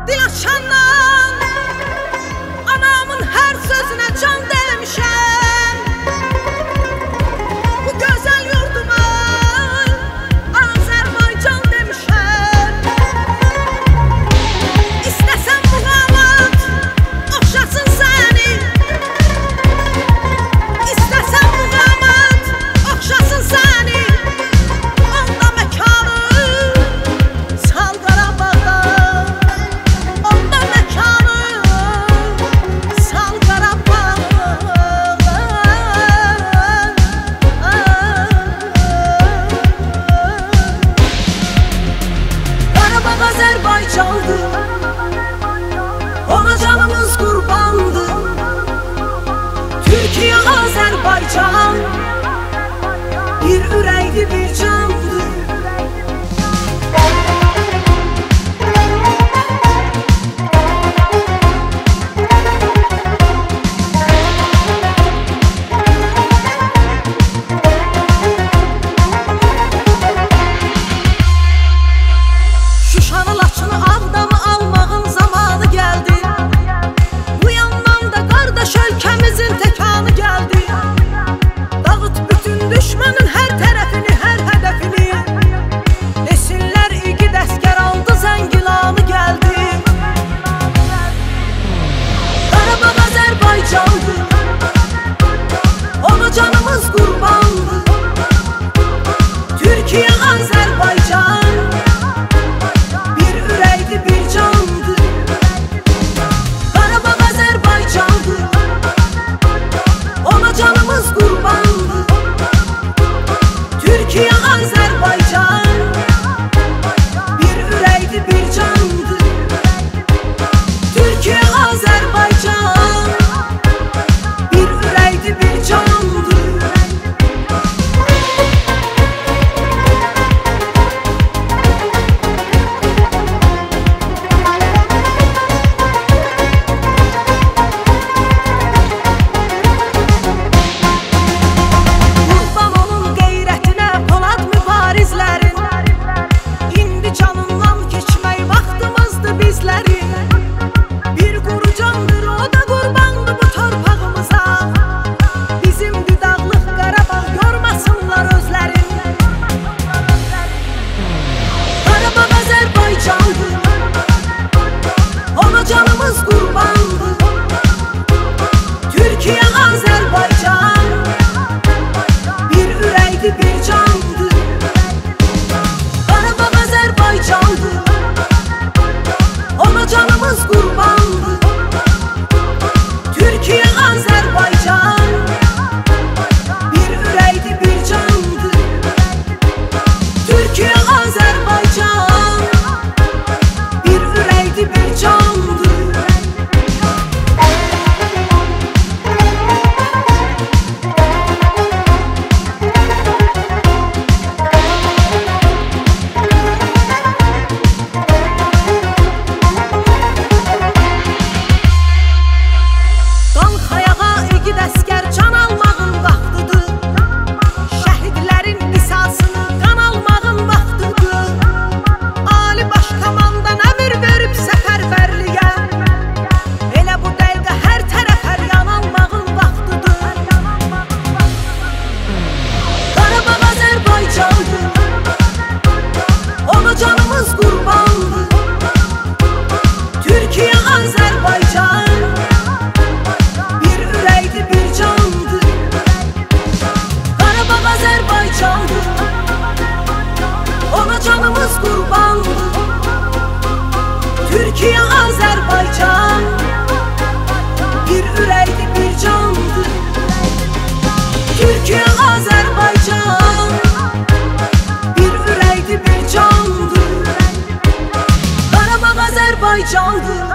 dil açandan anamın her sözüne can demişəm. Bu güzel yurduma Azerbaycan demişəm. İstəsən muğamat oxşasın səni, İstəsən muğamat oxşasın səni. Onda məkanı sal Qarabağda, onda məkanı sal Qarabağda. Qarabağ Azərbaycandır, ona canımız qurbandır. Türkiye Azerbaycan bir ürəkdir, bir candır. Şuşanı, Laçını, Ağdamı almağın zamanı geldi. Bu yandan da qardaş ölkəmizin təkanı geldi. Dağıt bütün düşmanın hər tərəfini, hər hədəfini. Desinlər igid əskər aldı, Zəngilanı gəldi. Qarabağ Azərbaycandır, ona canımız qurbandır. Türkiye Azərbaycan bir ürəkdir, bir candır. Qarabağ Azərbaycandır, ona canımız qurbandır. Türkiye Azərbaycan bir ürəkdir, bir candır. Türkiye Azərbaycan bir ürəkdir, bir candır. Qurban onun qeyrətinə Polad mübarizlərin. İndi canından keçmək vaxtımızdır bizlərin. Bir quru candır, o da qurbandır bu torpağımıza. Bizim didaqlıq Qarabağ yormasınlar özlərin. Qarabağ Azərbaycandır, ona canımız qurbandır. Türkiye Azərbaycan bir ürəkdir, bir candır. Qarabağ Azərbaycandır, ona canımız qurbandır. Türkiye Azərbaycan bir ürəkdir, bir candır. Türkiye Azərbaycan bir ürəkdir, bir candır. Qalx ayağa igid əskər, can almağın vaxtıdır. Şəhidlərin qisasını qan almağın vaxtıdır. Ali baş komandan əmr verib səfərbərliyə. Elə bu dəqiqə hər tərəf hər yan almağın vaxtıdır. Qarabağ Azərbaycandır, ona canımız qurbandır. Türkiye Azərbaycan bir ürəkdir, bir candır. Qarabağ Azərbaycandır, ona canımız qurbandır. Türkiye Azərbaycan bir ürəkdir, bir candır. Türkiye Azərbaycan bir ürəkdir, bir candır. Qarabağ Azərbaycandır,